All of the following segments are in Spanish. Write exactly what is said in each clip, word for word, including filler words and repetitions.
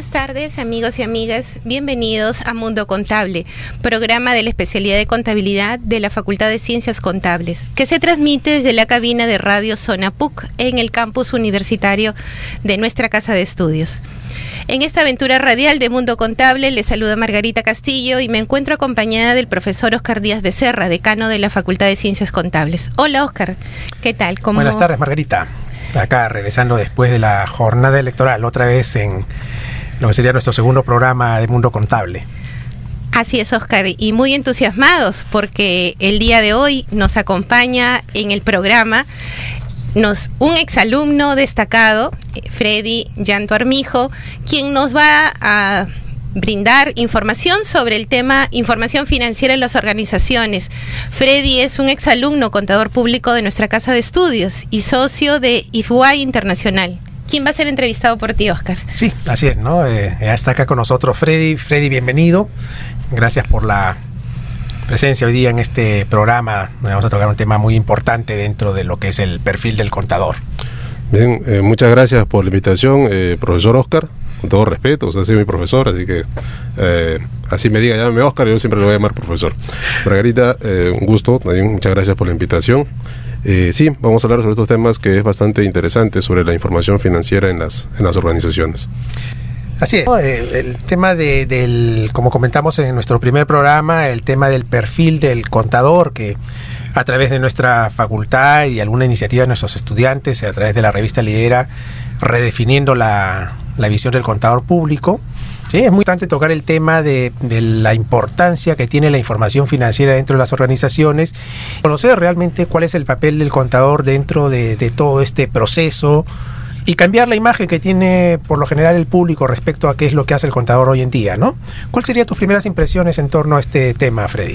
Buenas tardes, amigos y amigas. Bienvenidos a Mundo Contable, programa de la especialidad de contabilidad de la Facultad de Ciencias Contables, que se transmite desde la cabina de Radio Zona P U C en el campus universitario de nuestra casa de estudios. En esta aventura radial de Mundo Contable les saluda Margarita Castillo y me encuentro acompañada del profesor Oscar Díaz Becerra, decano de la Facultad de Ciencias Contables. Hola, Oscar, ¿qué tal? ¿Cómo... Buenas tardes, Margarita. Acá regresando después de la jornada electoral, otra vez en lo que sería nuestro segundo programa de Mundo Contable. Así es, Oscar, y muy entusiasmados porque el día de hoy nos acompaña en el programa nos, un exalumno destacado, Freddy Llanto Armijo, quien nos va a brindar información sobre el tema información financiera en las organizaciones. Freddy es un exalumno contador público de nuestra casa de estudios y socio de I F U A I Internacional. ¿Quién va a ser entrevistado por ti, Oscar? Sí, así es, ¿no? Eh, ya está acá con nosotros Freddy. Freddy, bienvenido. Gracias por la presencia hoy día en este programa. Vamos a tocar un tema muy importante dentro de lo que es el perfil del contador. Bien, eh, muchas gracias por la invitación, eh, profesor Oscar. Con todo respeto, usted ha sido mi profesor, así que eh, así me diga, llámame Oscar, yo siempre le voy a llamar profesor. Margarita, eh, un gusto, también muchas gracias por la invitación. Eh, sí, vamos a hablar sobre estos temas que es bastante interesante sobre la información financiera en las, en las organizaciones. Así es, el, el tema de, del, como comentamos en nuestro primer programa, el tema del perfil del contador, que a través de nuestra facultad y alguna iniciativa de nuestros estudiantes, a través de la revista Lidera, redefiniendo la, la visión del contador público. Sí, es muy importante tocar el tema de, de la importancia que tiene la información financiera dentro de las organizaciones, conocer realmente cuál es el papel del contador dentro de, de todo este proceso y cambiar la imagen que tiene por lo general el público respecto a qué es lo que hace el contador hoy en día, ¿no? ¿Cuáles serían tus primeras impresiones en torno a este tema, Freddy?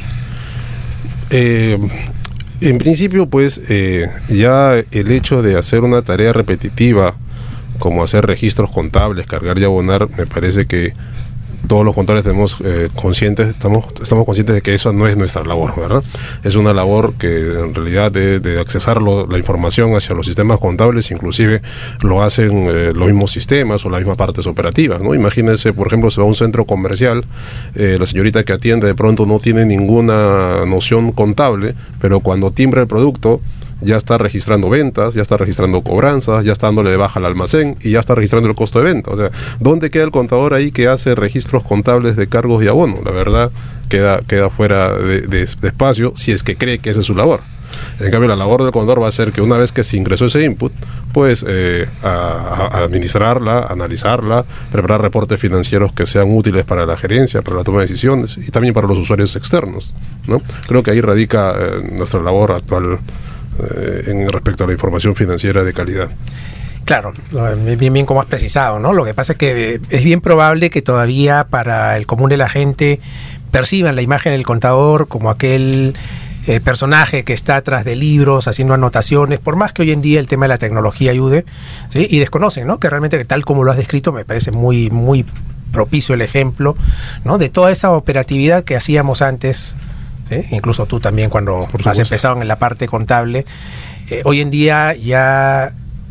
Eh, en principio, pues, eh, ya el hecho de hacer una tarea repetitiva como hacer registros contables, cargar y abonar, me parece que todos los contadores tenemos eh, conscientes, estamos, estamos conscientes de que eso no es nuestra labor, ¿verdad? Es una labor que en realidad de, de accesar lo, la información hacia los sistemas contables, inclusive lo hacen eh, los mismos sistemas o las mismas partes operativas, ¿no? Imagínense, por ejemplo, se va a un centro comercial, eh, la señorita que atiende de pronto no tiene ninguna noción contable, pero cuando timbra el producto, ya está registrando ventas, ya está registrando cobranzas, ya está dándole de baja al almacén y ya está registrando el costo de venta. O sea, ¿dónde queda el contador ahí que hace registros contables de cargos y abonos? La verdad, queda, queda fuera de, de, de espacio si es que cree que esa es su labor. En cambio, la labor del contador va a ser que una vez que se ingresó ese input, pues eh, a, a administrarla, analizarla, preparar reportes financieros que sean útiles para la gerencia, para la toma de decisiones y también para los usuarios externos, ¿no? Creo que ahí radica eh, nuestra labor actual en respecto a la información financiera de calidad. Claro, bien, bien como has precisado, ¿no? Lo que pasa es que es bien probable que todavía para el común de la gente perciban la imagen del contador como aquel eh, personaje que está atrás de libros haciendo anotaciones, por más que hoy en día el tema de la tecnología ayude, ¿sí? Y desconocen, ¿no? Que realmente tal como lo has descrito me parece muy, muy propicio el ejemplo, ¿no? De toda esa operatividad que hacíamos antes. ¿Sí? Incluso tú también cuando has empezado en la parte contable, eh, hoy en día ya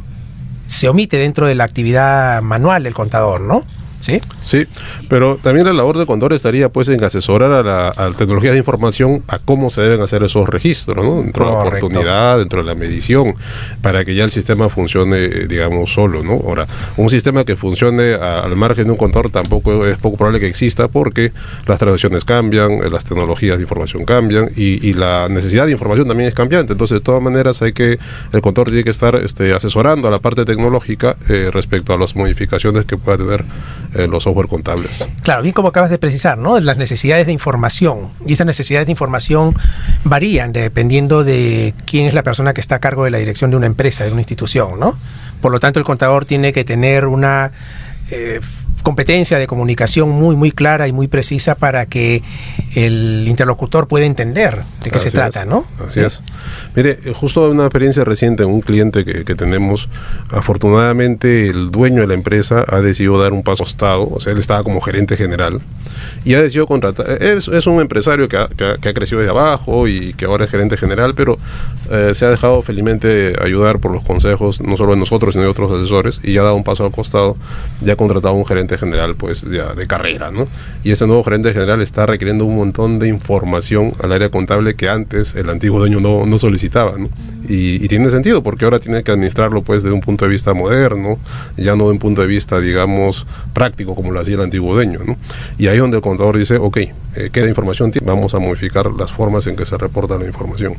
se omite dentro de la actividad manual del contador, ¿no? ¿Sí? Sí, pero también la labor del contador estaría pues en asesorar a la, a la tecnología de información a cómo se deben hacer esos registros, ¿no? Dentro Correcto. de la oportunidad, dentro de la medición, para que ya el sistema funcione, digamos, solo, ¿no? Ahora, un sistema que funcione a, al margen de un contador tampoco es poco probable que exista porque las transacciones cambian, las tecnologías de información cambian y, y la necesidad de información también es cambiante. Entonces, de todas maneras, hay que el contador tiene que estar este, asesorando a la parte tecnológica eh, respecto a las modificaciones que pueda tener Eh, los software contables. Claro, bien como acabas de precisar, ¿no? Las necesidades de información. Y esas necesidades de información varían dependiendo de quién es la persona que está a cargo de la dirección de una empresa, de una institución, ¿no? Por lo tanto, el contador tiene que tener una eh, competencia de comunicación muy, muy clara y muy precisa para que el interlocutor pueda entender de qué Así se trata, es, ¿no? Así ¿Sí? es. Mire, justo una experiencia reciente en un cliente que, que tenemos, afortunadamente el dueño de la empresa ha decidido dar un paso al costado, o sea, él estaba como gerente general y ha decidido contratar, es, es un empresario que ha, que, ha, que ha crecido de abajo y que ahora es gerente general, pero eh, se ha dejado felizmente ayudar por los consejos, no solo de nosotros, sino de otros asesores, y ya ha dado un paso al costado, ya ha contratado a un gerente gerente general pues de, de carrera, ¿no? Y ese nuevo gerente general está requiriendo un montón de información al área contable que antes el antiguo dueño no, no solicitaba, ¿no? Y, y tiene sentido, porque ahora tiene que administrarlo pues desde un punto de vista moderno, ya no de un punto de vista, digamos, práctico como lo hacía el antiguo dueño, ¿no? Y ahí es donde el contador dice, ok, eh, ¿qué información tiene? Vamos a modificar las formas en que se reporta la información.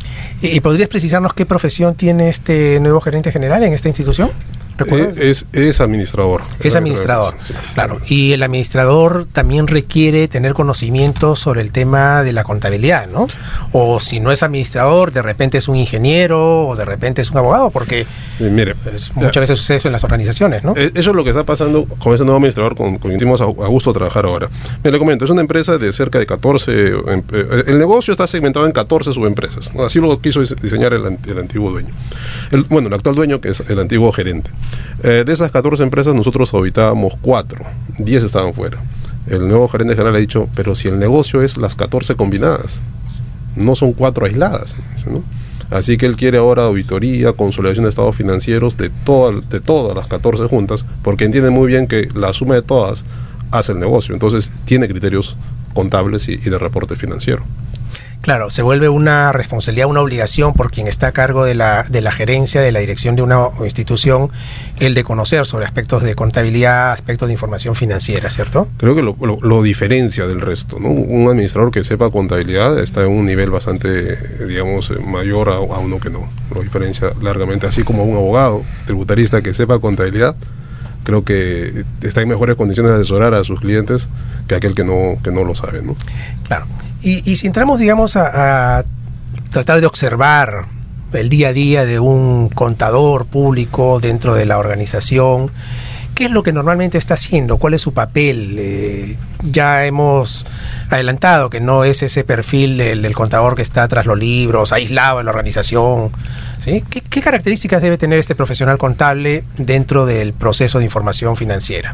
¿Y podrías precisarnos qué profesión tiene este nuevo gerente general en esta institución? Eh, es, es administrador. Es administrador, sí. Claro. Y el administrador también requiere tener conocimiento sobre el tema de la contabilidad, ¿no? O si no es administrador, de repente es un ingeniero o de repente es un abogado, porque eh, mire, pues, muchas veces sucede eso en las organizaciones, ¿no? Eh, eso es lo que está pasando con ese nuevo administrador con quien tenemos a, a gusto trabajar ahora. Me le comento, es una empresa de cerca de catorce, eh, el negocio está segmentado en catorce subempresas, ¿no? Así lo quiso diseñar el, el antiguo dueño. El, bueno, el actual dueño, que es el antiguo gerente. Eh, de esas catorce empresas nosotros auditábamos cuatro, diez estaban fuera. El nuevo gerente general ha dicho, pero si el negocio es las catorce combinadas, no son cuatro aisladas, ¿no? Así que él quiere ahora auditoría, consolidación de estados financieros de, toda, de todas las catorce juntas, porque entiende muy bien que la suma de todas hace el negocio, entonces tiene criterios contables y, y de reporte financiero. Claro, se vuelve una responsabilidad, una obligación por quien está a cargo de la, de la gerencia, de la dirección de una institución, el de conocer sobre aspectos de contabilidad, aspectos de información financiera, ¿cierto? Creo que lo, lo, lo diferencia del resto, ¿no? Un administrador que sepa contabilidad está en un nivel bastante, digamos, mayor a, a uno que no. Lo diferencia largamente, así como un abogado tributarista que sepa contabilidad, creo que está en mejores condiciones de asesorar a sus clientes que aquel que no, que no lo sabe, ¿no? Claro. Y, y si entramos, digamos, a, a tratar de observar el día a día de un contador público dentro de la organización, ¿qué es lo que normalmente está haciendo? ¿Cuál es su papel? Eh, ya hemos adelantado que no es ese perfil del, del contador que está tras los libros, aislado en la organización, ¿sí? ¿Qué, qué características debe tener este profesional contable dentro del proceso de información financiera?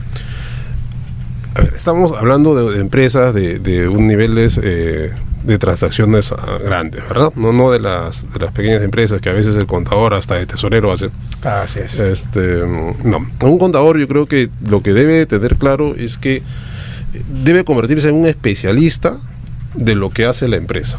A ver, estamos hablando de, de empresas de, de un niveles eh, de transacciones uh, grandes, ¿verdad? No, no de las de las pequeñas empresas que a veces el contador hasta de tesorero hace. Así es. Este, no, un contador yo creo que lo que debe tener claro es que debe convertirse en un especialista de lo que hace la empresa.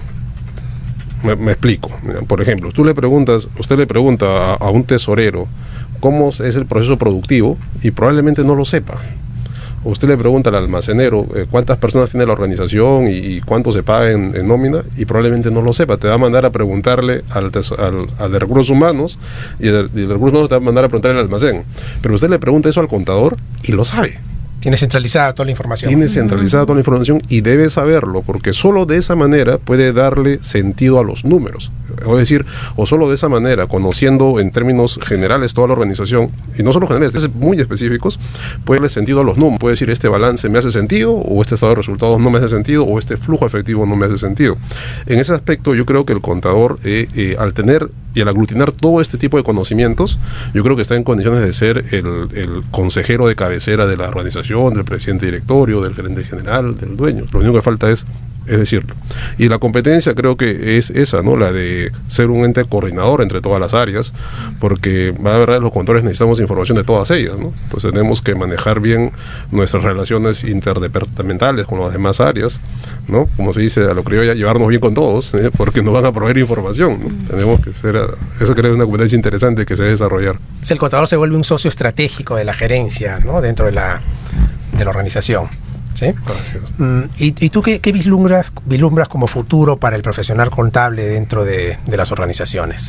Me, me explico. Por ejemplo, tú le preguntas, usted le pregunta a, a un tesorero cómo es el proceso productivo y probablemente no lo sepa. Usted le pregunta al almacenero eh, cuántas personas tiene la organización y, y cuánto se paga en, en nómina y probablemente no lo sepa. Te va a mandar a preguntarle al, al, al de recursos humanos y el, y el de recursos humanos te va a mandar a preguntarle al almacén. Pero usted le pregunta eso al contador y lo sabe. Tiene centralizada toda la información. Tiene centralizada toda la información y debe saberlo, porque solo de esa manera puede darle sentido a los números. Es decir, o solo de esa manera, conociendo en términos generales toda la organización, y no solo generales, muy específicos, puede darle sentido a los números. Puede decir, este balance me hace sentido, o este estado de resultados no me hace sentido, o este flujo efectivo no me hace sentido. En ese aspecto, yo creo que el contador, eh, eh, al tener y al aglutinar todo este tipo de conocimientos, yo creo que está en condiciones de ser el, el consejero de cabecera de la organización, del presidente directorio, del gerente general, del dueño. Lo único que falta es, es decirlo. Y la competencia creo que es esa, ¿no? La de ser un ente coordinador entre todas las áreas, porque la verdad los contadores necesitamos información de todas ellas, ¿no? Entonces tenemos que manejar bien nuestras relaciones interdepartamentales con las demás áreas, ¿no? Como se dice a lo criolla, llevarnos bien con todos, ¿eh? Porque nos van a proveer información, ¿no? Mm. Tenemos que ser, eso creo que es una competencia interesante que se debe desarrollar. Si el contador se vuelve un socio estratégico de la gerencia, ¿no? Dentro de la, de la organización. ¿Sí? Mm, ¿Y, y tú qué, qué vislumbras, vislumbras como futuro para el profesional contable dentro de, de las organizaciones?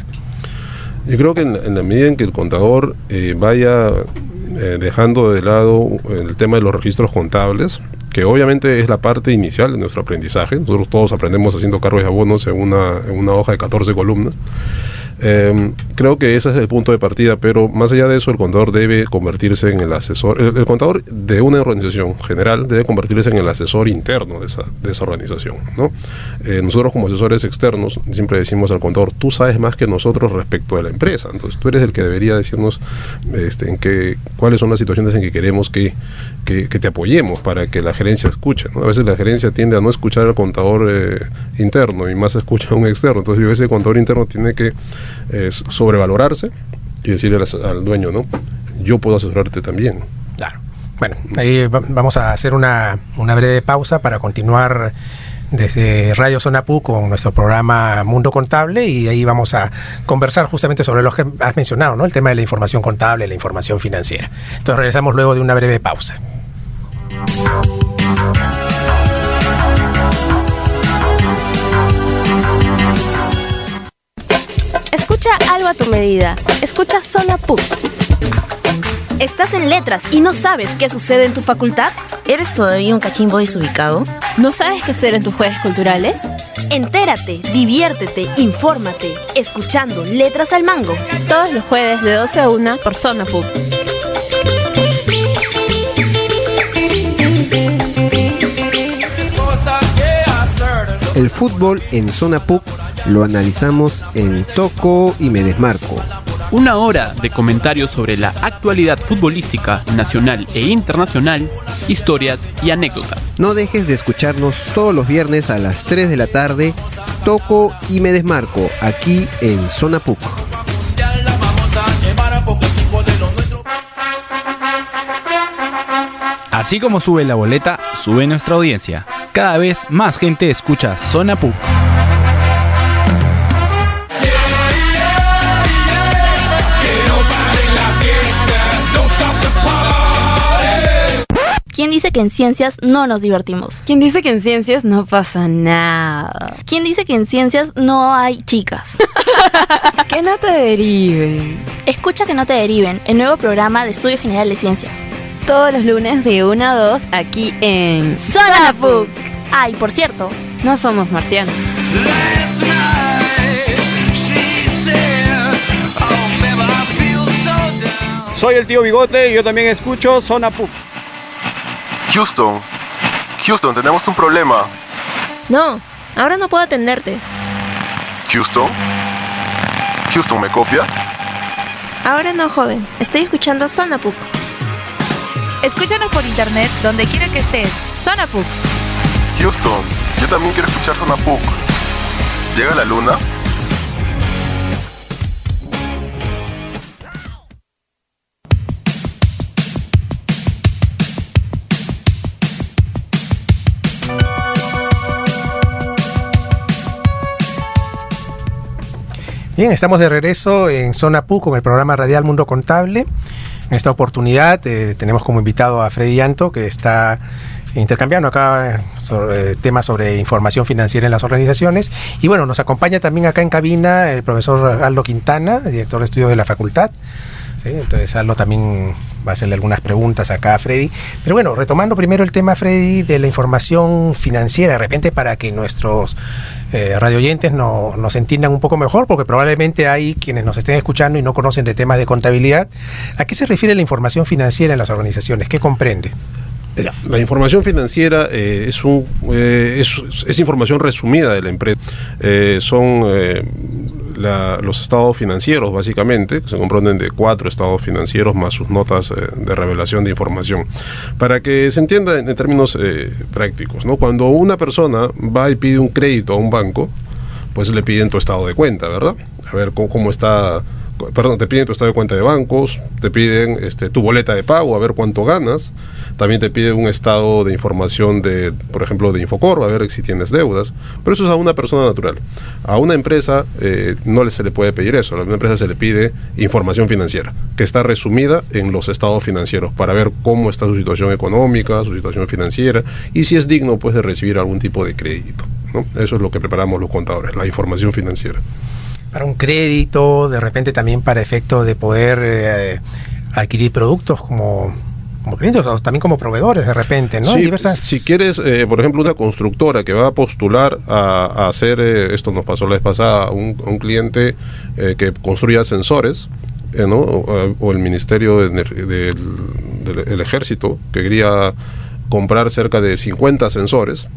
Yo creo que en, en la medida en que el contador eh, vaya eh, dejando de lado el tema de los registros contables, que obviamente es la parte inicial de nuestro aprendizaje, nosotros todos aprendemos haciendo cargos y abonos en una, en una hoja de catorce columnas, Eh, creo que ese es el punto de partida, pero más allá de eso el contador debe convertirse en el asesor, el, el contador de una organización general debe convertirse en el asesor interno de esa, de esa organización, ¿no? Eh, nosotros como asesores externos siempre decimos al contador, tú sabes más que nosotros respecto de la empresa, entonces tú eres el que debería decirnos este, en qué, cuáles son las situaciones en que queremos que, que, que te apoyemos para que la gerencia escuche, ¿no? A veces la gerencia tiende a no escuchar al contador eh, interno y más escucha a un externo, entonces yo ese contador interno tiene que es sobrevalorarse y decirle al, al dueño, ¿no? Yo puedo asesorarte también. Claro. Bueno, ahí vamos a hacer una, una breve pausa para continuar desde Radio Zona P U con nuestro programa Mundo Contable, y ahí vamos a conversar justamente sobre lo que has mencionado, ¿no? El tema de la información contable, la información financiera. Entonces regresamos luego de una breve pausa. Escucha algo a tu medida. Escucha Zona P U. ¿Estás en letras y no sabes qué sucede en tu facultad? ¿Eres todavía un cachimbo desubicado? ¿No sabes qué hacer en tus jueves culturales? Entérate, diviértete, infórmate, escuchando Letras al Mango. Todos los jueves de doce a una por Zona P U. El fútbol en Zona P U lo analizamos en Toco y Me Desmarco. Una hora de comentarios sobre la actualidad futbolística nacional e internacional, historias y anécdotas. No dejes de escucharnos todos los viernes a las tres de la tarde, Toco y Me Desmarco, aquí en Zona P U. Así como sube la boleta, sube nuestra audiencia. Cada vez más gente escucha Zona P U. ¿Quién dice que en ciencias no nos divertimos? ¿Quién dice que en ciencias no pasa nada? ¿Quién dice que en ciencias no hay chicas? Que no te deriven. Escucha Que no te deriven, el nuevo programa de Estudio General de Ciencias. Todos los lunes de una a dos aquí en Zona P U. Ay, por cierto, no somos marcianos. Soy el tío Bigote y yo también escucho Zona P U. Houston, Houston, tenemos un problema. No, ahora no puedo atenderte. Houston, Houston, ¿me copias? Ahora no, joven. Estoy escuchando Zona P U. Escúchanos por internet donde quiera que estés. Zona P U. Houston, yo también quiero escuchar Zona P U. ¿Llega la luna? Bien, estamos de regreso en Zona P U con el programa radial Mundo Contable. En esta oportunidad eh, tenemos como invitado a Freddy Llanto, que está intercambiando acá sobre, eh, temas sobre información financiera en las organizaciones. Y bueno, nos acompaña también acá en cabina el profesor Aldo Quintana, director de estudios de la facultad. ¿Sí? Entonces Aldo también va a hacerle algunas preguntas acá a Freddy. Pero bueno, retomando primero el tema, Freddy, de la información financiera, de repente para que nuestros eh, radioyentes no, nos entiendan un poco mejor, porque probablemente hay quienes nos estén escuchando y no conocen de temas de contabilidad. ¿A qué se refiere la información financiera en las organizaciones? ¿Qué comprende? La información financiera eh, es, un, eh, es, es información resumida de la empresa. Eh, son eh, la, los estados financieros, básicamente, que se comprenden de cuatro estados financieros más sus notas eh, de revelación de información. Para que se entienda en, en términos eh, prácticos, ¿no? Cuando una persona va y pide un crédito a un banco, pues le piden tu estado de cuenta, ¿verdad? A ver cómo, cómo está... Perdón, te piden tu estado de cuenta de bancos, te piden este, tu boleta de pago, a ver cuánto ganas. También te piden un estado de información de, por ejemplo, de Infocorp, a ver si tienes deudas. Pero eso es a una persona natural. A una empresa eh, no le se le puede pedir eso. A una empresa se le pide información financiera, que está resumida en los estados financieros, para ver cómo está su situación económica, su situación financiera, y si es digno, pues, de recibir algún tipo de crédito, ¿no? Eso es lo que preparamos los contadores, la información financiera. Para un crédito, de repente también para efecto de poder eh, adquirir productos como, como clientes o también como proveedores de repente, ¿no? Sí, Diversas... Si quieres, eh, por ejemplo, una constructora que va a postular a, a hacer, eh, esto nos pasó la vez pasada, un, un cliente eh, que construye ascensores, eh, ¿no? O, o el Ministerio de, de, del, del Ejército, que quería comprar cerca de cincuenta ascensores,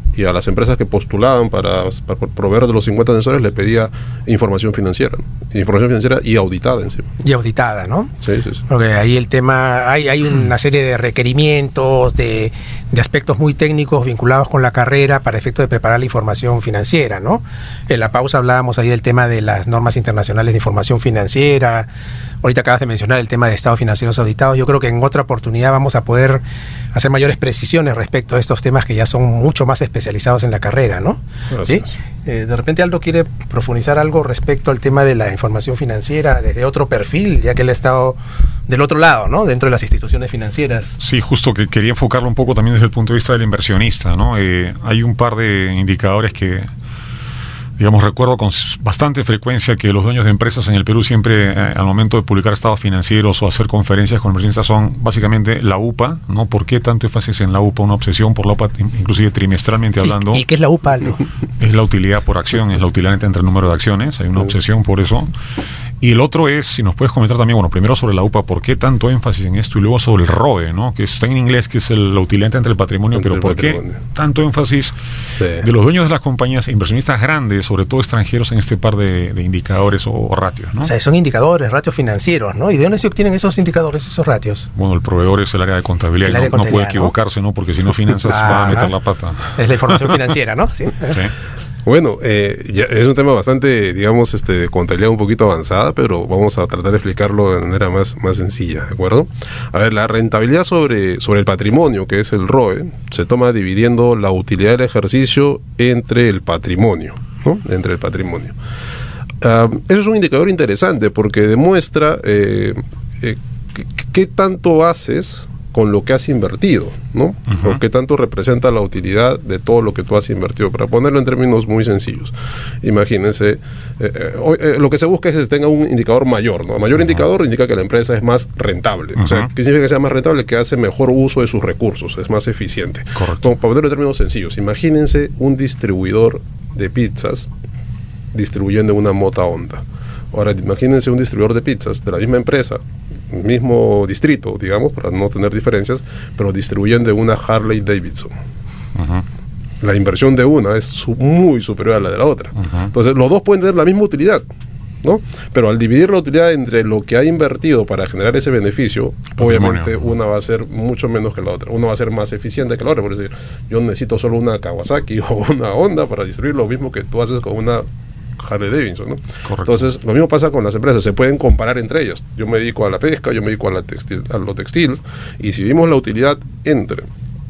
y a las empresas que postulaban para, para proveer de los cincuenta sensores le pedía información financiera, ¿no? Información financiera y auditada encima. Y auditada, ¿no? Sí, sí, sí. Porque ahí el tema, hay, hay una serie de requerimientos, de, de aspectos muy técnicos vinculados con la carrera para efecto de preparar la información financiera, ¿no? En la pausa hablábamos ahí del tema de las normas internacionales de información financiera. Ahorita acabas de mencionar el tema de estados financieros auditados. Yo creo que en otra oportunidad vamos a poder hacer mayores precisiones respecto a estos temas que ya son mucho más especializados en la carrera, ¿no? ¿Sí? Eh, de repente Aldo quiere profundizar algo respecto al tema de la información financiera desde otro perfil, ya que él ha estado del otro lado, ¿no? Dentro de las instituciones financieras. Sí, justo que quería enfocarlo un poco también desde el punto de vista del inversionista, ¿no? Eh, hay un par de indicadores que, digamos, recuerdo con bastante frecuencia que los dueños de empresas en el Perú siempre, eh, al momento de publicar estados financieros o hacer conferencias con inversionistas, son básicamente la U P A, ¿no? ¿Por qué tanto énfasis en la U P A? Una obsesión por la U P A, inclusive trimestralmente hablando. ¿Y, y qué es la U P A, Aldo? Es la utilidad por acción, es la utilidad entre el número de acciones, hay una obsesión por eso. Y el otro es, si nos puedes comentar también, bueno, primero sobre la U P A, ¿por qué tanto énfasis en esto? Y luego sobre el R O E, ¿no? Que está en inglés, que es el, la utilidad entre el patrimonio, entre pero el ¿por patrimonio. qué tanto énfasis sí. de los dueños de las compañías, inversionistas grandes, sobre todo extranjeros, en este par de, de indicadores o, o ratios, ¿no? O sea, son indicadores, ratios financieros, ¿no? ¿Y de dónde se obtienen esos indicadores, esos ratios? Bueno, el proveedor es el área de contabilidad, y no, de contabilidad, no puede equivocarse, ¿no? ¿no? Porque si no finanzas ah, va a meter la pata. Es la información financiera, ¿no? Sí. sí. Bueno, eh, ya es un tema bastante, digamos, este, de contabilidad un poquito avanzada, pero vamos a tratar de explicarlo de manera más, más sencilla, ¿de acuerdo? A ver, la rentabilidad sobre, sobre el patrimonio, que es el R O E, se toma dividiendo la utilidad del ejercicio entre el patrimonio, ¿no? Entre el patrimonio. Uh, eso es un indicador interesante porque demuestra eh, eh, qué tanto haces con lo que has invertido, ¿no? Uh-huh. O qué tanto representa la utilidad de todo lo que tú has invertido. Para ponerlo en términos muy sencillos, imagínense, eh, eh, lo que se busca es que tenga un indicador mayor, ¿no? Mayor uh-huh. indicador indica que la empresa es más rentable. Uh-huh. O sea, ¿qué significa que sea más rentable? Que hace mejor uso de sus recursos, es más eficiente. Correcto. Para ponerlo en términos sencillos, imagínense un distribuidor de pizzas distribuyendo una mota Honda. Ahora, imagínense un distribuidor de pizzas de la misma empresa, mismo distrito, digamos, para no tener diferencias, pero distribuyendo una Harley Davidson. Uh-huh. La inversión de una es su, muy superior a la de la otra. Uh-huh. Entonces, los dos pueden tener la misma utilidad, ¿no? Pero al dividir la utilidad entre lo que ha invertido para generar ese beneficio, patrimonio. Obviamente una va a ser mucho menos que la otra. Uno va a ser más eficiente que la otra. Por decir, yo necesito solo una Kawasaki o una Honda para distribuir lo mismo que tú haces con una Harley Davidson, ¿no? Correcto. Entonces, lo mismo pasa con las empresas, se pueden comparar entre ellas. Yo me dedico a la pesca, yo me dedico a, la textil, a lo textil, y si vimos la utilidad entre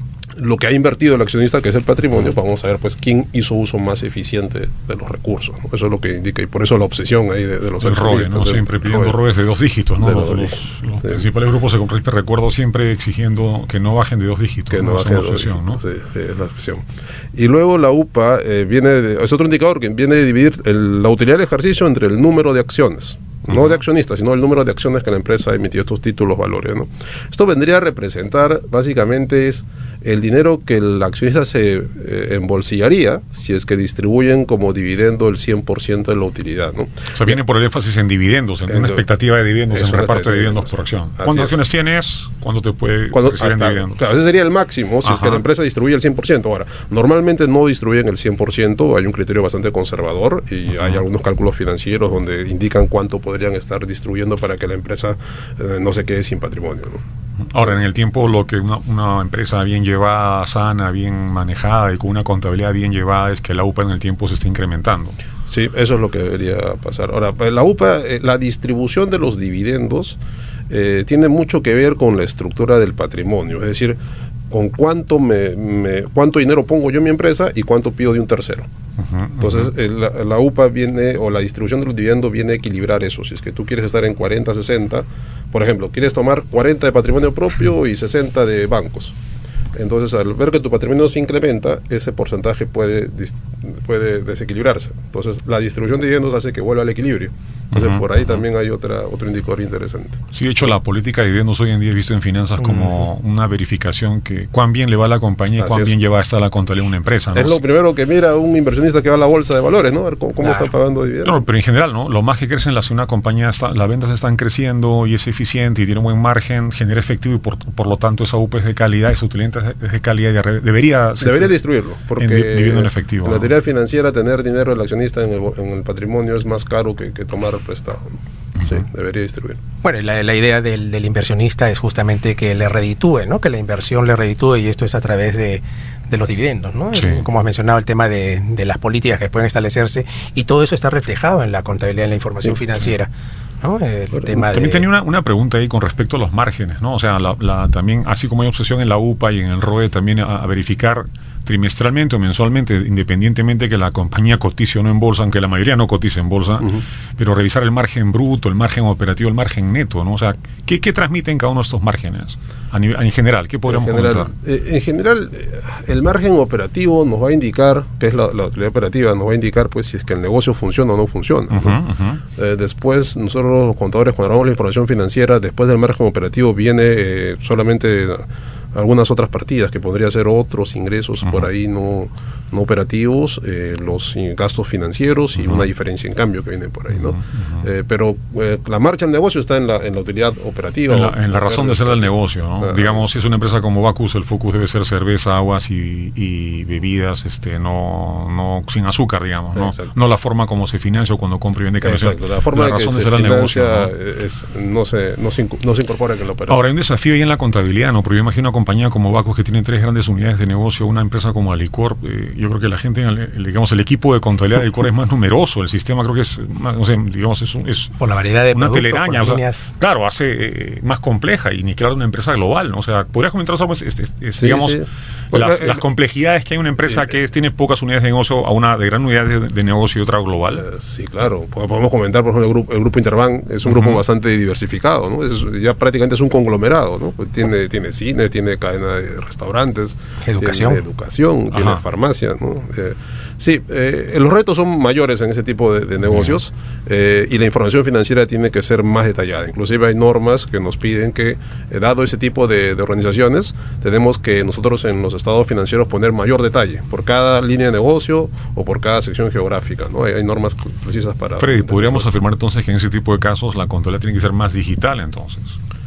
lo que ha invertido el accionista, que es el patrimonio, vamos a ver pues quién hizo uso más eficiente de los recursos, ¿no? Eso es lo que indica, y por eso la obsesión ahí de, de los el R O E, ¿no? Siempre pidiendo R O E de dos dígitos, ¿no? Los, los, los sí. principales grupos de Conrispe, recuerdo siempre exigiendo que no bajen de dos dígitos, que no, no bajen de dos dígitos, ¿no? Sí, sí, es la obsesión. Y luego la U P A eh, viene de, es otro indicador que viene de dividir el, la utilidad del ejercicio entre el número de acciones. No de accionistas, sino el número de acciones que la empresa ha emitido, estos títulos valores, ¿no? Esto vendría a representar, básicamente, es el dinero que el accionista se eh, embolsillaría si es que distribuyen como dividendo el cien por ciento de la utilidad, ¿no? O sea, viene por el énfasis en dividendos, en, en una expectativa de dividendos, en reparto de dividendos por acción. ¿Cuántas acciones tienes? ¿Cuánto te puede recibir en dividendos? Claro, ese sería el máximo si Ajá. es que la empresa distribuye el cien por ciento. Ahora, normalmente no distribuyen el cien por ciento, hay un criterio bastante conservador y Ajá. hay algunos cálculos financieros donde indican cuánto podrían estar distribuyendo para que la empresa eh, no se quede sin patrimonio, ¿no? Ahora, en el tiempo, lo que una, una empresa bien llevada, sana, bien manejada y con una contabilidad bien llevada es que la U P A en el tiempo se está incrementando. Sí, eso es lo que debería pasar. Ahora, la U P A, eh, la distribución de los dividendos eh, tiene mucho que ver con la estructura del patrimonio, es decir, con cuánto me, me cuánto dinero pongo yo en mi empresa y cuánto pido de un tercero. Uh-huh, Entonces, uh-huh. el, la, la U P A viene, o la distribución de los dividendos viene a equilibrar eso. Si es que tú quieres estar en cuarenta, sesenta, por ejemplo, quieres tomar cuarenta de patrimonio propio y sesenta de bancos. Entonces, al ver que tu patrimonio se incrementa, ese porcentaje puede, puede desequilibrarse. Entonces, la distribución de dividendos hace que vuelva al equilibrio. Entonces, uh-huh, por ahí uh-huh. también hay otra otro indicador interesante. Sí, de hecho, la política de dividendos hoy en día es visto en finanzas como uh-huh. una verificación que cuán bien le va a la compañía y cuán bien lleva a estar la contabilidad de una empresa, ¿no? Es lo primero que mira un inversionista que va a la bolsa de valores, ¿no? A ver cómo, cómo claro. está pagando dividendos. No, pero en general, ¿no? Lo más que crece en la una compañía, está, las ventas están creciendo y es eficiente y tiene un buen margen, genera efectivo y por, por lo tanto esa U P es de calidad, esa utilidad es de calidad y debería... Debería distribuirlo, porque en, dividiendo en efectivo. En la teoría financiera, tener dinero del accionista en el, en el patrimonio es más caro que, que tomar prestado, ¿no? Sí, debería distribuir. Bueno, la, la idea del, del inversionista es justamente que le reditúe, ¿no? Que la inversión le reditúe, y esto es a través de, de los dividendos, ¿no? Sí. Como has mencionado, el tema de, de las políticas que pueden establecerse, y todo eso está reflejado en la contabilidad, en la información sí, financiera, ¿no? El Pero, tema también de... tenía una, una pregunta ahí con respecto a los márgenes, ¿no? O sea, la, la, también, así como hay obsesión en la U P A y en el R O E, también a, a verificar trimestralmente o mensualmente, independientemente que la compañía cotice o no en bolsa, aunque la mayoría no cotice en bolsa, uh-huh. pero revisar el margen bruto, el margen operativo, el margen neto, ¿no? O sea, ¿qué, qué transmiten cada uno de estos márgenes? A nivel, en general, ¿qué podríamos en general, comentar? Eh, en general, el margen operativo nos va a indicar, que es la, la utilidad operativa, nos va a indicar pues si es que el negocio funciona o no funciona, ¿no? Uh-huh, uh-huh. Eh, después, nosotros los contadores, cuando damos la información financiera, después del margen operativo viene eh, solamente algunas otras partidas que podría ser otros ingresos uh-huh. por ahí no, no operativos, eh, los gastos financieros y uh-huh. una diferencia en cambio que viene por ahí, ¿no? Uh-huh. Eh, pero eh, la marcha del negocio está en la, en la utilidad operativa. En la, en la razón de ser del negocio, ¿no? Uh-huh. Digamos, si es una empresa como Bacus, el focus debe ser cerveza, aguas y, y bebidas, este, no, no sin azúcar, digamos, ¿no? No la forma como se financia o cuando compra y vende camión. Exacto, la forma la razón de ser del negocio, ¿no? Es, no, se, no, se, no se incorpora en la operación. Ahora, hay un desafío ahí en la contabilidad, ¿no? Porque yo imagino una compañía como Bacus que tiene tres grandes unidades de negocio, una empresa como Alicorp, eh, yo creo que la gente, el, el, digamos, el equipo de contabilidad de Alicorp es más numeroso, el sistema creo que es más, no sé, digamos, es, es por la variedad de una telaraña, o sea, claro, hace eh, más compleja y ni claro una empresa global, ¿no? O sea, ¿podrías comentar algo? Es, es, es, sí, digamos, sí. Bueno, las, eh, las complejidades que hay en una empresa eh, que es, tiene pocas unidades de negocio a una de gran unidad de, de negocio y otra global. Eh, sí, claro, podemos comentar, por ejemplo, el grupo, el grupo Interbank es un uh-huh. grupo bastante diversificado, ¿no? Es, ya prácticamente es un conglomerado, ¿no? Pues tiene, tiene cine, tiene cadena de restaurantes, educación, tiene, educación, Ajá. tiene farmacia, ¿no? Eh, sí, eh, los retos son mayores en ese tipo de, de negocios eh, y la información financiera tiene que ser más detallada. Inclusive hay normas que nos piden que, eh, dado ese tipo de, de organizaciones, tenemos que nosotros en los estados financieros poner mayor detalle por cada línea de negocio o por cada sección geográfica, ¿no? Hay, hay normas precisas para... Freddy, ¿podríamos afirmar entonces que en ese tipo de casos la contabilidad tiene que ser más digital entonces?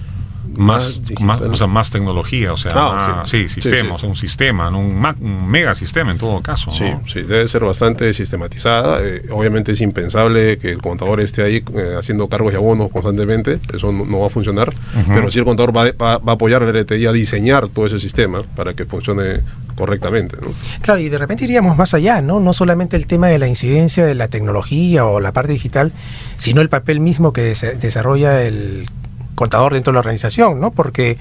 Más, más, o sea, más tecnología, o sea, ah, más, sí, sí, sistema, sí, sí. O sea, un sistema, ¿no? un, ma, un mega sistema en todo caso, ¿no? Sí, sí, debe ser bastante sistematizada. Eh, obviamente es impensable que el contador esté ahí eh, haciendo cargos y abonos constantemente, eso no, no va a funcionar, uh-huh. pero sí el contador va, va, va a apoyar a la R T I a diseñar todo ese sistema para que funcione correctamente, ¿no? Claro, y de repente iríamos más allá, ¿no? No solamente el tema de la incidencia de la tecnología o la parte digital, sino el papel mismo que des- desarrolla el contador dentro de la organización, ¿no? Porque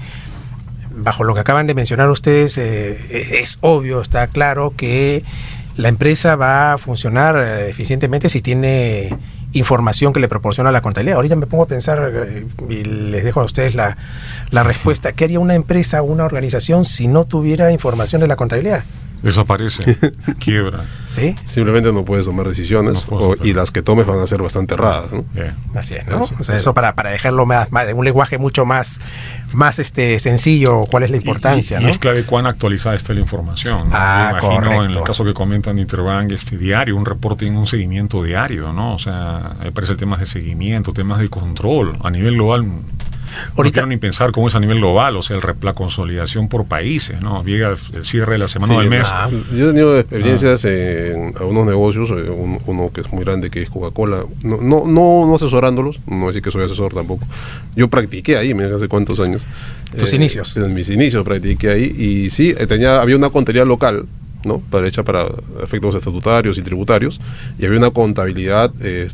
bajo lo que acaban de mencionar ustedes, eh, es obvio, está claro que la empresa va a funcionar eh, eficientemente si tiene información que le proporciona la contabilidad. Ahorita me pongo a pensar eh, y les dejo a ustedes la, la respuesta. ¿Qué haría una empresa o una organización si no tuviera información de la contabilidad? Desaparece, quiebra. ¿Sí? Simplemente no puedes tomar decisiones no o, y las que tomes van a ser bastante erradas, ¿no? Yeah. Así es, ¿no? Eso, o sea, eso para, para dejarlo más, más, un lenguaje mucho más, más este sencillo, cuál es la importancia, y, y, ¿no? Y es clave cuán actualizada está la información, ¿no? Ah, Me imagino correcto. En el caso que comentan Interbank, este diario, un reporting, un seguimiento diario, ¿no? O sea, me parece temas de seguimiento, temas de control a nivel global. Ahorita, no quiero ni pensar cómo es a nivel global, o sea, el, la consolidación por países, ¿no? Llega el cierre de la semana sí, o del mes. Ah, yo he tenido experiencias ah. en algunos negocios, un, uno que es muy grande, que es Coca-Cola, no, no, no, no asesorándolos, no decir que soy asesor tampoco. Yo practiqué ahí, me hace cuántos años. ¿Tus eh, inicios? En mis inicios practiqué ahí, y sí, tenía, había una contabilidad local, ¿no? Para, hecha para efectos estatutarios y tributarios, y había una contabilidad